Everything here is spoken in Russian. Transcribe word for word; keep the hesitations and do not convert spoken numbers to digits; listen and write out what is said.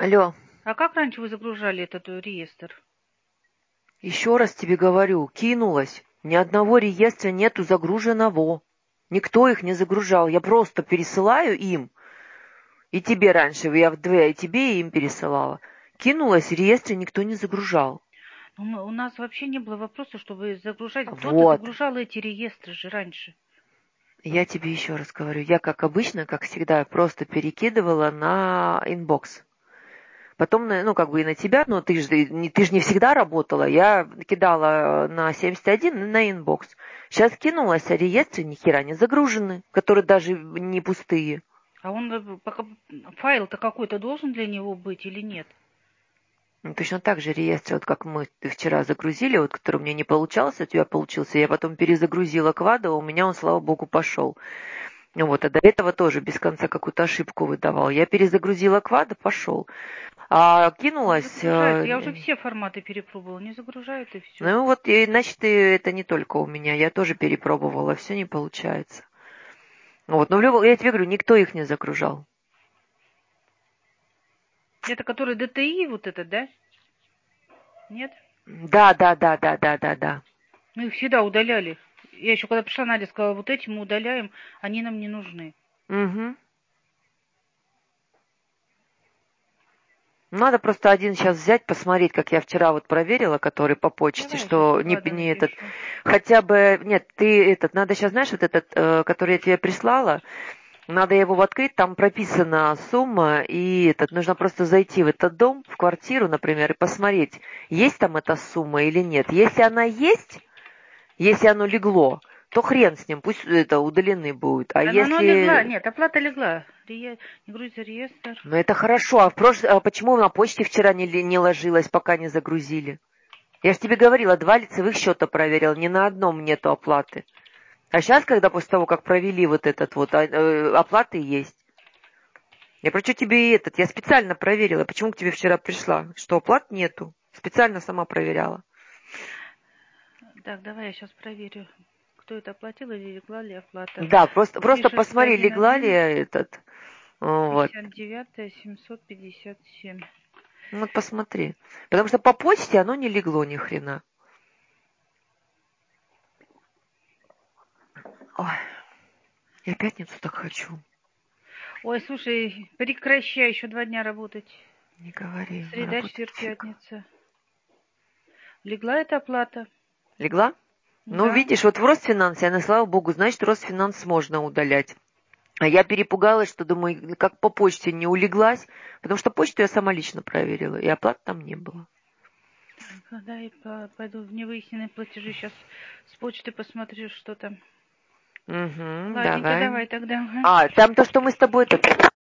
Алло, А как раньше вы загружали этот э, реестр? еще раз тебе говорю, кинулась. Ни одного реестра нету загруженного. Никто их не загружал. Я просто пересылаю им. И тебе раньше, я вдвое и тебе, и им пересылала. Кинулась, реестры никто не загружал. Ну, мы- у нас вообще не было вопроса, чтобы загружать. Кто-то Вот. загружал эти реестры же раньше. Я тебе еще раз говорю. Я, как обычно, как всегда, просто перекидывала на инбокс. Потом, на- ну, как бы и на тебя, но ты же не, ты ж не всегда работала. Я кидала на семьдесят один и на инбокс. Сейчас кинулась, а реестры ни хера не загружены, которые даже не пустые. А он э, пока файл-то какой-то должен для него быть или нет? Ну, точно так же реестры, вот как мы вчера загрузили, вот который у меня не получался, у тебя получился, я потом перезагрузила квада, у меня он, слава богу, пошел. Ну вот, а до этого тоже без конца какую-то ошибку выдавал. Я перезагрузила квада, пошел. А Не кинулась, загружается. Я уже э, все форматы перепробовала. Не загружают и все. ну вот, и, значит, и это не только у меня, я тоже перепробовала, все не получается. Вот, но в любом, я тебе говорю, никто их не загружал. Это который дэ тэ и вот этот, да? Нет? Да, да, да, да, да, да, да. Мы их всегда удаляли. Я еще когда пришла, Надя сказала, вот эти мы удаляем, они нам не нужны. Угу. Надо просто один сейчас взять, посмотреть, как я вчера вот проверила, который по почте, Давай я сейчас что не, Влада не этот, напишу. хотя бы, нет, ты этот, надо сейчас, знаешь, вот этот, э, который я тебе прислала, надо его открыть, там прописана сумма, и этот, нужно просто зайти в этот дом, в квартиру, например, и посмотреть, есть там эта сумма или нет. Если она есть, если оно легло, то хрен с ним, пусть это удалены будет. А Она, она легла, если... нет, оплата легла. Ре... Не грузится реестр. Ну это хорошо, а, в прош... а почему на почте вчера не, не ложилось, пока не загрузили? Я же тебе говорила, два лицевых счета проверил, ни на одном нету оплаты. А сейчас, когда после того, как провели вот этот вот, а, э, оплаты есть. Я про что тебе и этот, я специально проверила, почему к тебе вчера пришла, что оплат нету. Специально сама проверяла. Так, давай я сейчас проверю, кто это оплатил или легла ли оплата. Да, просто, просто Пишется посмотри, один легла ли один этот. Вот. пятьдесят девять семьсот пятьдесят семь. Ну, вот посмотри. Потому что по почте оно не легло ни хрена. Ой, я пятницу так хочу. Ой, слушай, прекращай еще два дня работать. Не говори, Среда, работать четверг, фиг. пятница. Легла эта оплата? Легла? Ну, Да. видишь, вот в Росфинансе, она, слава богу, значит, Росфинанс можно удалять. А я перепугалась, что, думаю, как по почте не улеглась, потому что почту я сама лично проверила, и оплат там не было. Так, да, и пойду в невыясненные платежи. Сейчас с почты посмотрю, что там. Угу, Ладненько, давай. давай тогда. Ага. А, там то, что мы с тобой...